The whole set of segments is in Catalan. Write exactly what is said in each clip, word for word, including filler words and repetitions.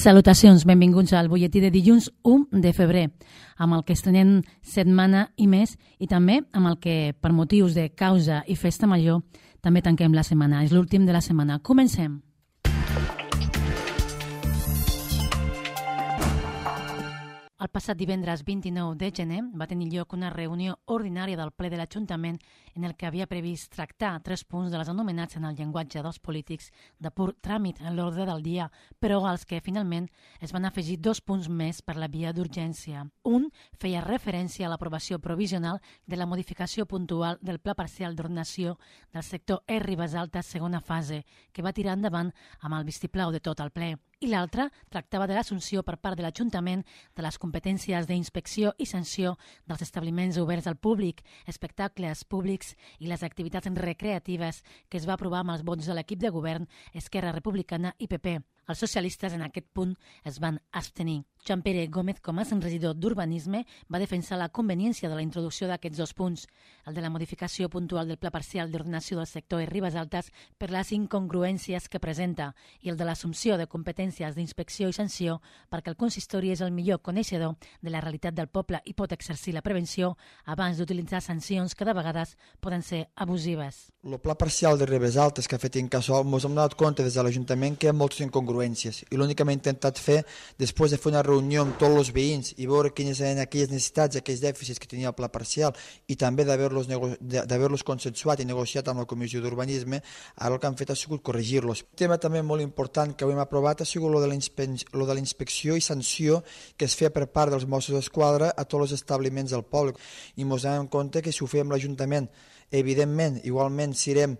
Salutacions, benvinguts al butlletí de dilluns u de febrer, amb el que estrenem setmana i mes i també amb el que, per motius de causa i festa major, també tanquem la setmana. És l'últim de la setmana. Comencem. El passat divendres vint-i-nou de gener va tenir lloc una reunió ordinària del ple de l'Ajuntament en el que havia previst tractar tres punts de les anomenats en el llenguatge dels polítics de pur tràmit en l'ordre del dia, però als que finalment es van afegir dos punts més per la via d'urgència. Un feia referència a l'aprovació provisional de la modificació puntual del Pla Parcial d'Ordenació del sector E Ribes Altes segona fase, que va tirar endavant amb el vistiplau de tot el ple. I l'altre tractava de l'assumpció per part de l'Ajuntament de les competències d'inspecció i sanció dels establiments oberts al públic, espectacles públics i les activitats recreatives que es va aprovar amb els vots de l'equip de govern, Esquerra Republicana i P P. Els socialistes en aquest punt es van abstenir. Joan Pere Gómez, com a regidor d'Urbanisme, va defensar la conveniència de la introducció d'aquests dos punts, el de la modificació puntual del Pla Parcial d'Ordenació del sector Ribes Altes per les incongruències que presenta i el de l'assumpció de competències d'inspecció i sanció perquè el consistori és el millor coneixedor de la realitat del poble i pot exercir la prevenció abans d'utilitzar sancions que de vegades poden ser abusives. El Pla Parcial de Ribes Altes que ha fet Incasòl ens hem donat compte des de l'Ajuntament que hi ha moltes incongruències i l'únic que hem intentat fer després de fer una reunió amb tots els veïns i veure quines eren aquelles necessitats, aquells dèficits que tenia el Pla Parcial i també d'haver-los nego... d'haver-los consensuat i negociat amb la Comissió d'Urbanisme, ara el que han fet ha sigut corregir-los. Un tema també molt important que hem aprovat ha sigut el de la inspecció i sanció que es feia per part dels Mossos d'Esquadra a tots els establiments del poble i ens donem compte que si ho fèiem l'Ajuntament, evidentment, igualment serem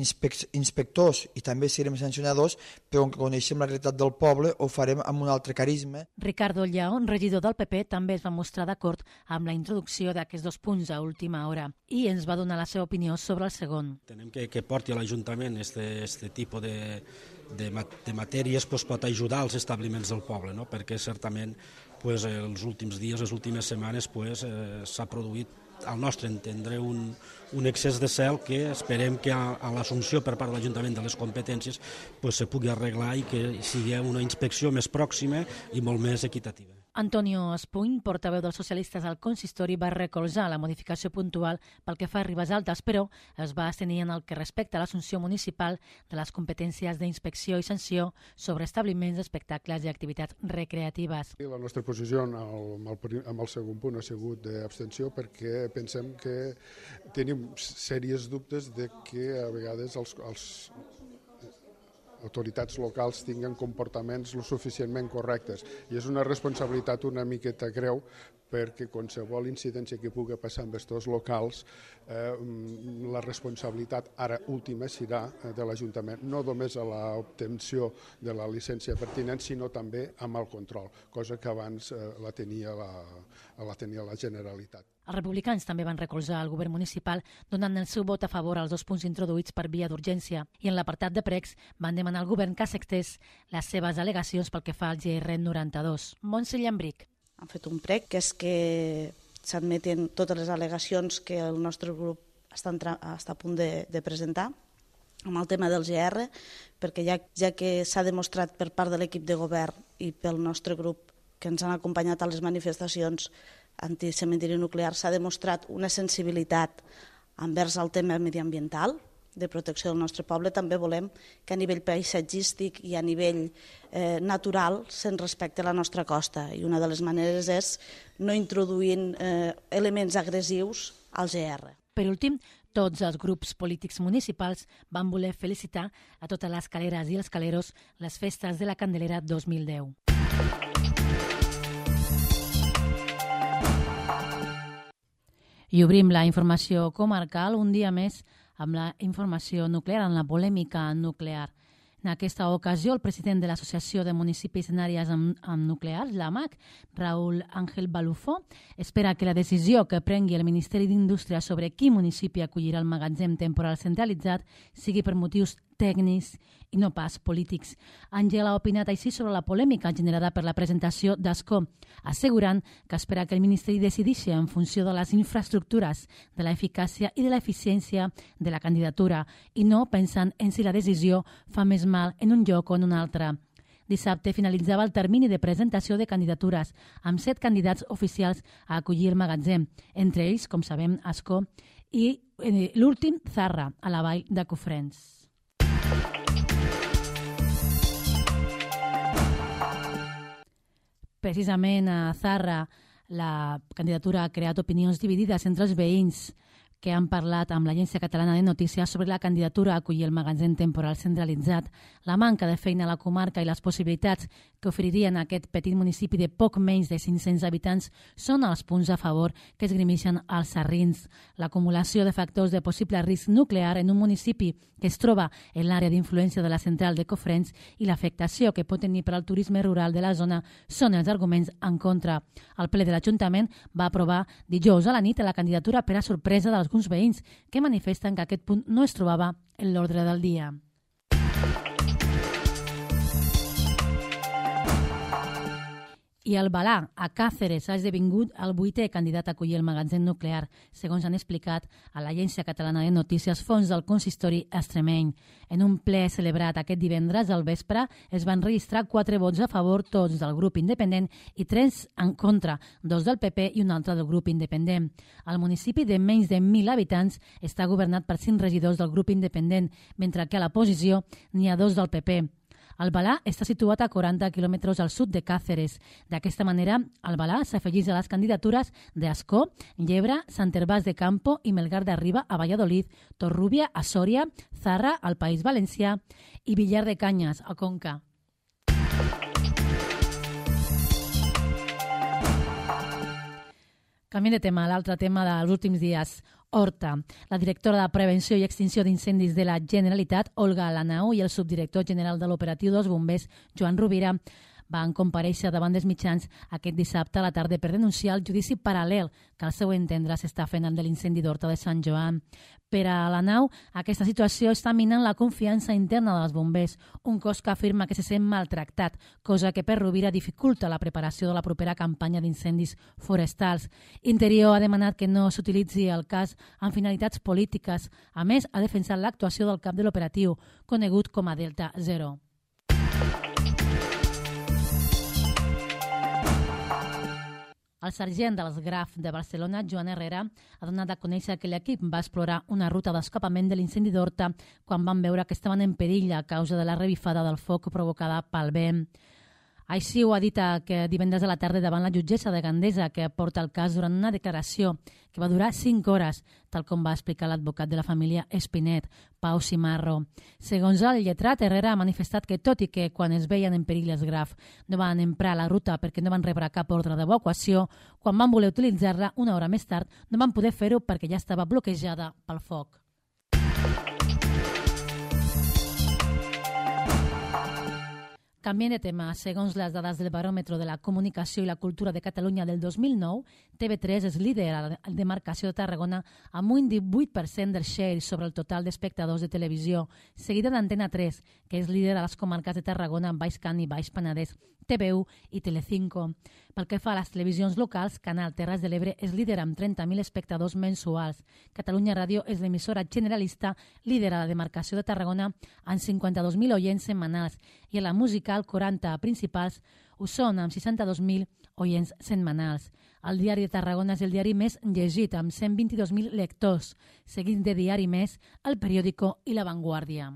inspectors i també serem sancionadors, però que coneixem la realitat del poble ho farem amb un altre carisma. Ricardo Lleón, regidor del P P, també es va mostrar d'acord amb la introducció d'aquests dos punts a última hora i ens va donar la seva opinió sobre el segon. Tenem que, que porti a l'Ajuntament aquest tipus de, de, de matèries pues, pot ajudar als establiments del poble, no? Perquè certament pues, els últims dies, les últimes setmanes pues, eh, s'ha produït al nostre entendre un, un excés de cel que esperem que a, a l'assumpció per part de l'Ajuntament de les competències pues, se pugui arreglar i que sigui una inspecció més pròxima i molt més equitativa. Antonio Espuny, portaveu dels socialistes al consistori, va recolzar la modificació puntual pel que fa a Ribes Altes, però es va abstenir en el que respecta a l'assumpció municipal de les competències d'inspecció i sanció sobre establiments, espectacles i activitats recreatives. La nostra posició amb el, amb el segon punt ha sigut d'abstenció perquè pensem que tenim sèries dubtes de que a vegades els, els autoritats locals tinguen comportaments lo suficientment correctes i és una responsabilitat una miqueta greu perquè qualsevol incidència que pugui passar amb estos locals eh, la responsabilitat ara última serà de l'Ajuntament, no només a l'obtenció de la llicència pertinent sinó també amb el control, cosa que abans eh, la, tenia la, la tenia la Generalitat. Els republicans també van recolzar el govern municipal donant el seu vot a favor als dos punts introduïts per via d'urgència i en l'apartat de pregs van demanar al govern que acceptés les seves al·legacions pel que fa al G R noranta-dos. Montse Llambric. Han fet un prec que és que s'admeten totes les al·legacions que el nostre grup està, està a punt de, de presentar amb el tema del G R, perquè ja, ja que s'ha demostrat per part de l'equip de govern i pel nostre grup que ens han acompanyat a les manifestacions anticementiri nuclear, s'ha demostrat una sensibilitat envers el tema mediambiental, de protecció del nostre poble. També volem que a nivell paisatgístic i a nivell eh, natural se'n respecte la nostra costa i una de les maneres és no introduint eh, elements agressius al G R. Per últim, tots els grups polítics municipals van voler felicitar a totes les caleres i els caleros les festes de la Candelera dos mil deu. I obrim la informació comarcal un dia més amb la informació nuclear, amb la polèmica nuclear. En aquesta ocasió, el president de l'Associació de Municipis en Àrees amb, amb Nuclears, l'A M A C, Raúl Ángel Balufó, espera que la decisió que prengui el Ministeri d'Indústria sobre quin municipi acollirà el magatzem temporal centralitzat sigui per motius tècnics i no pas polítics. Àngel ha opinat així sobre la polèmica generada per la presentació d'Ascó, assegurant que espera que el Ministeri decideixi en funció de les infraestructures, de l'eficàcia i de l'eficiència de la candidatura i no pensant en si la decisió fa més mal en un lloc o en un altre. dissabte finalitzava el termini de presentació de candidatures, amb set candidats oficials a acollir el magatzem, entre ells, com sabem, Ascó, i eh, l'últim, Zarra, a la vall de Cofrents. Precisament a Zarra, la candidatura ha creat opinions dividides entre els veïns que han parlat amb l'Agència Catalana de Notícies sobre la candidatura a acollir el magatzem temporal centralitzat, la manca de feina a la comarca i les possibilitats que oferirien a aquest petit municipi de poc menys de cinc-cents habitants són els punts a favor que esgrimixen els sarrins. L'acumulació de factors de possible risc nuclear en un municipi que es troba en l'àrea d'influència de la central de Cofrents i l'afectació que pot tenir per al turisme rural de la zona són els arguments en contra. El ple de l'Ajuntament va aprovar dijous a la nit la candidatura per a sorpresa dels alguns veïns que manifesten que aquest punt no es trobava en l'ordre del dia. I el Balà, a Càceres, ha esdevingut el vuitè candidat a acollir el magatzem nuclear, segons han explicat a l'Agència Catalana de Notícies fons del consistori extremeny. En un ple celebrat aquest divendres al vespre es van registrar quatre vots a favor, tots del grup independent, i tres en contra, dos del P P i un altre del grup independent. El municipi de menys de mil habitants està governat per cinc regidors del grup independent, mentre que a la posició n'hi ha dos del P P. El Balà està situat a quaranta quilòmetres al sud de Càceres. D'aquesta manera, el Balà s'afegeix a les candidatures d'Ascó, Llebre, Sant Hervàs de Campo i Melgar de Riba a Valladolid, Torrúbia a Sòria, Zarra al País Valencià i Villar de Canyes a Conca. Canviem de tema, l'altre tema dels últims dies. Horta. La directora de Prevenció i Extinció d'Incendis de la Generalitat, Olga Alanau, i el subdirector general de l'operatiu dels bombers, Joan Rovira, van comparèixer davant dels mitjans aquest dissabte a la tarda per denunciar el judici paral·lel que al seu entendre s'està fent de l'incendi d'Horta de Sant Joan. Per a Alanau, aquesta situació està minant la confiança interna dels bombers, un cos que afirma que se sent maltractat, cosa que per Rovira dificulta la preparació de la propera campanya d'incendis forestals. Interior ha demanat que no s'utilitzi el cas amb finalitats polítiques. A més, ha defensat l'actuació del cap de l'operatiu, conegut com a Delta Zero. El sergent dels Graf de Barcelona, Joan Herrera, ha donat a conèixer que l'equip va explorar una ruta d'escapament de l'incendi d'Horta quan van veure que estaven en perill a causa de la revifada del foc provocada pel vent. Així ho ha dit que divendres a la tarda davant la jutgessa de Gandesa, que porta el cas durant una declaració que va durar cinc hores, tal com va explicar l'advocat de la família Espinet, Pau Simarro. Segons el lletrat, Herrera ha manifestat que tot i que quan es veien en perill els Graf no van emprar la ruta perquè no van rebre cap ordre d'evacuació, quan van voler utilitzar-la una hora més tard no van poder fer-ho perquè ja estava bloquejada pel foc. Canviem de tema. Segons les dades del Baròmetre de la Comunicació i la Cultura de Catalunya del dos mil nou, T V tres és líder a la demarcació de Tarragona amb un divuit per cent del share sobre el total d'espectadors de televisió, seguida d'Antena tres, que és líder a les comarques de Tarragona, Baix Camp i Baix Penedès, T V u i Telecinco. Pel que fa a les televisions locals, Canal Terres de l'Ebre és líder amb trenta mil espectadors mensuals. Catalunya Ràdio és l'emissora generalista líder a la demarcació de Tarragona amb cinquanta-dos mil oients setmanals i a la musical quaranta principals ho són amb seixanta-dos mil oients setmanals. El Diari de Tarragona és el diari més llegit amb cent vint-i-dos mil lectors, seguint de Diari Més, El Periódico i La Vanguardia.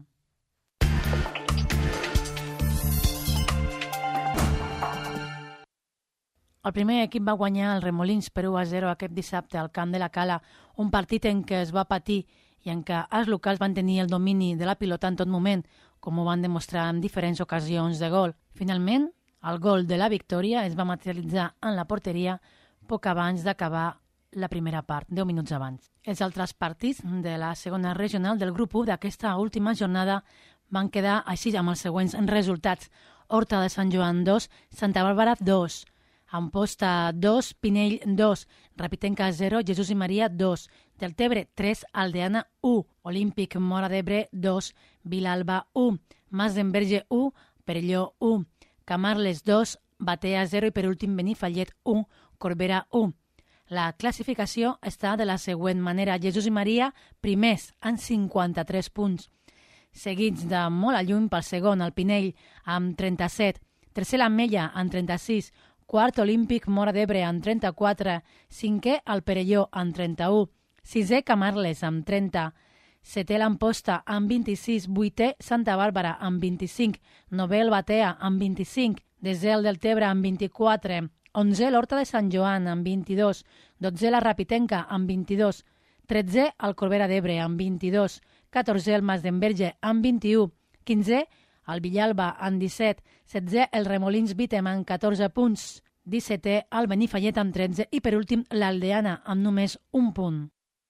El primer equip va guanyar el Remolins per u a zero aquest dissabte al camp de la Cala, un partit en què es va patir i en què els locals van tenir el domini de la pilota en tot moment, com ho van demostrar en diferents ocasions de gol. Finalment, el gol de la victòria es va materialitzar en la porteria poc abans d'acabar la primera part, deu minuts abans. Els altres partits de la segona regional del grup u d'aquesta última jornada van quedar així amb els següents resultats. Horta de Sant Joan dos, Santa Bàrbara dos, Amposta dos, Pinell dos, Rapitenca zero, Jesús i Maria dos, Deltebre tres, Aldeana u, Olímpic Móra d'Ebre dos, Vilalba u, Mas d'Enverge u, Perelló u, Camarles dos, Batea zero i per últim Benifallet u, Corbera u. La classificació està de la següent manera. Jesús i Maria primers amb cinquanta-tres punts, seguits de molt a lluny pel segon, el Pinell, amb trenta-set, tercer l'Ametlla, amb trenta-sis, quart Olímpic Móra d'Ebre, amb trenta-quatre, cinquè el Perelló, amb trenta-u, sisè Camarles, amb trenta, setè l'Amposta, amb vint-i-sis, vuitè Santa Bàrbara, amb vint-i-cinc, novè el Batea, amb vint-i-cinc, desè el Deltebre, amb vint-i-quatre, onzè l'Horta de Sant Joan, amb vint-i-dos, dotzè la Rapitenca, amb vint-i-dos, tretzè el Corbera d'Ebre, amb vint-i-dos, catorzè el Mas d'Enverge, amb vint-i-u, quinzè el Villalba, amb disset, setzè el Remolins Vítem, amb catorze punts, dissetè el Benifallet, amb tretze i, per últim, l'Aldeana, amb només un punt.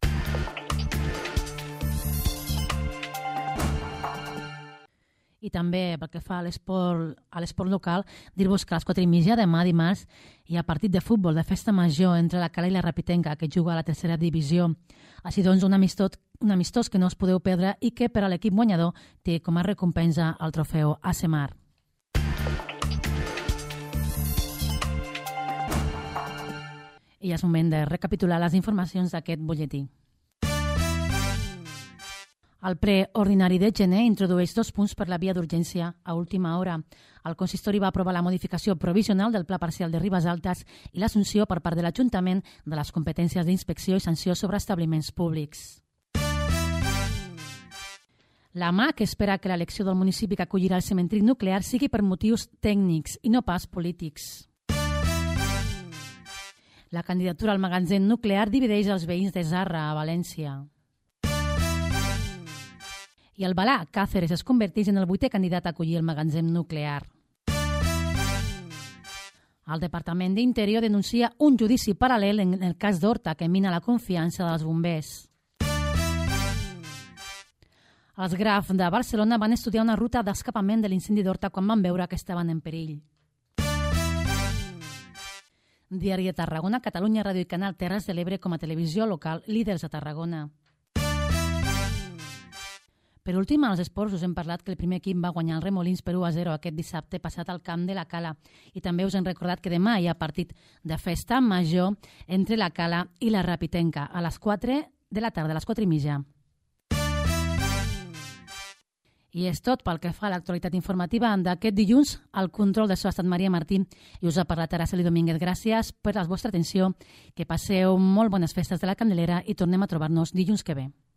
I també, pel que fa a l'esport a l'esport local, dir-vos que a les quatre i mitja demà dimarts hi ha partit de futbol de festa major entre la Cala i la Rapitenca, que juga a la tercera divisió. Així doncs, un amistós, un amistós que no us podeu perdre i que per a l'equip guanyador té com a recompensa el trofeu Asemar. I és moment de recapitular les informacions d'aquest butlletí. El ple ordinari de gener introdueix dos punts per la via d'urgència a última hora. El consistori va aprovar la modificació provisional del Pla Parcial de Ribes Altes i l'assumpció per part de l'Ajuntament de les competències d'inspecció i sanció sobre establiments públics. La M A C espera que l'elecció del municipi que acollirà el cementiri nuclear sigui per motius tècnics i no pas polítics. La candidatura al magatzem nuclear divideix els veïns de Zarra, a València. I el Balà, Càceres, es converteix en el vuitè candidat a acollir el magatzem nuclear. El Departament d'Interior denuncia un judici paral·lel en el cas d'Horta que mina la confiança dels bombers. Els Graf de Barcelona van estudiar una ruta d'escapament de l'incendi d'Horta quan van veure que estaven en perill. Diari de Tarragona, Catalunya Ràdio i Canal Terres de l'Ebre com a televisió local líders a Tarragona. Per últim, als esports us hem parlat que el primer equip va guanyar el Remolins per u a zero aquest dissabte passat al camp de la Cala i també us hem recordat que demà hi ha partit de festa major entre la Cala i la Rapitenca a les quatre de la tarda, a les quatre i mitja. I és tot pel que fa a l'actualitat informativa d'aquest dilluns. Al control de so ha estat Maria Martí i us ha parlat Araceli Domínguez. Gràcies per la vostra atenció, que passeu molt bones festes de la Candelera i tornem a trobar-nos dilluns que ve.